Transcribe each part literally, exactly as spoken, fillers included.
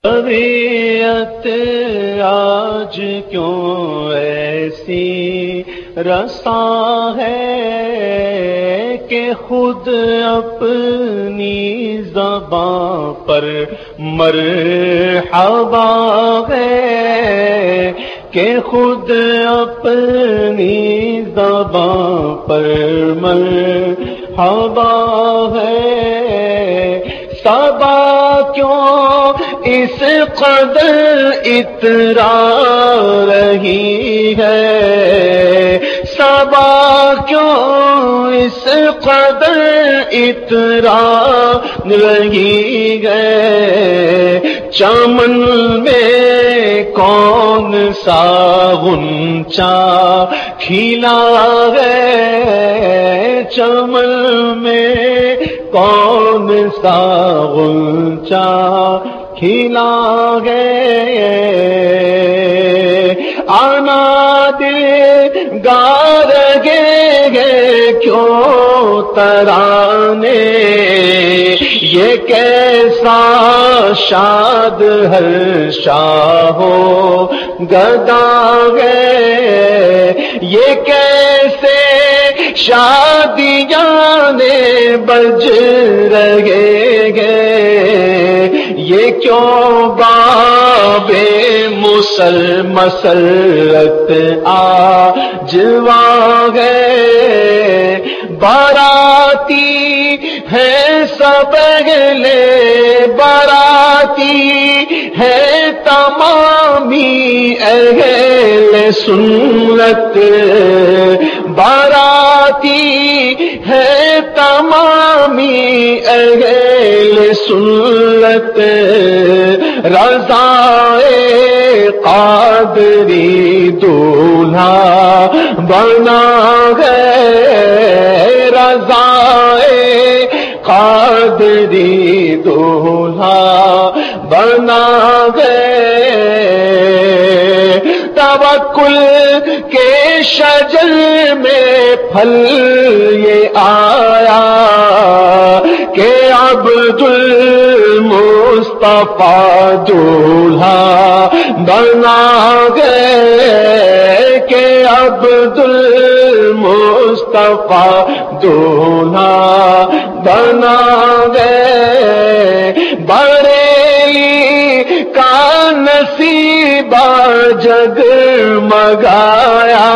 طبیعت آج کیوں ایسی رسا ہے کہ خود اپنی زباں پر مرحبا ہے، کہ خود اپنی زباں پر مرحبا ہے۔ صبا کیوں اس قدر اترا رہی ہے، صبا کیوں اس قدر اترا رہی ہے، چمن میں کون سا غنچہ کھلا ہے، چمن میں کون سا غنچہ کھلا ہے، آنا دل گار گے گے کیوں ترانے، یہ کیسا شاد ہر شاہو گدا ہے، یہ کیسے شادیاں نے بج رہے گے، یہ کیوں باب مسل مسرت آج ہے، باراتی ہے سب اہلِ باراتی ہے تمامی اہل سنت، باراتی ہے تمامی اہل سنت، رضائے قادری دولہا بنا ہے، رضائے قادری دولہا بنا ہے، توکل کے شجر میں پھل یہ آیا کہ عبد المصطفیٰ دولہا بنا گئے، کہ عبد المصطفیٰ دولہا بنا گئے، بریلی کا نصیبہ جگمگایا،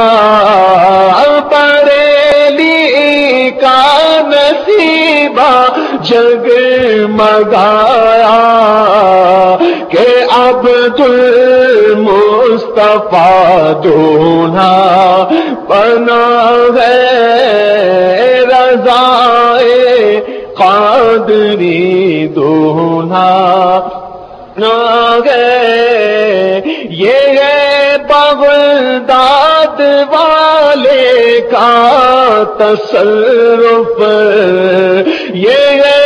بریلی کا نصیبہ جگمگایا، کہ عبد المصطفیٰ دولہا بنا ہے، رضائے قادری دولہا گئے، یہ ہے بغداد والے کا تصرف، یہ ہے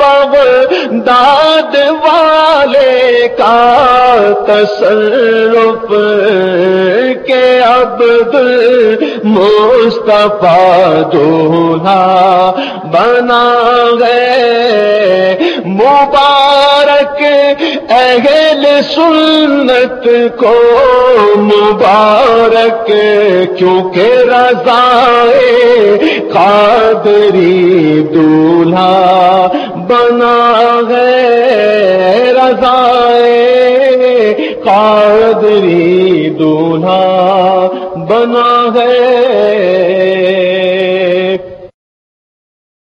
بغداد والے کا تصرف، کہ عبد المصطفیٰ دولہا بنا گئے، مبارک اہل سنت کو مبارک، کیونکہ رضائے قادری دولہا بنا ہے، رضائے قادری دولہا بنا ہے۔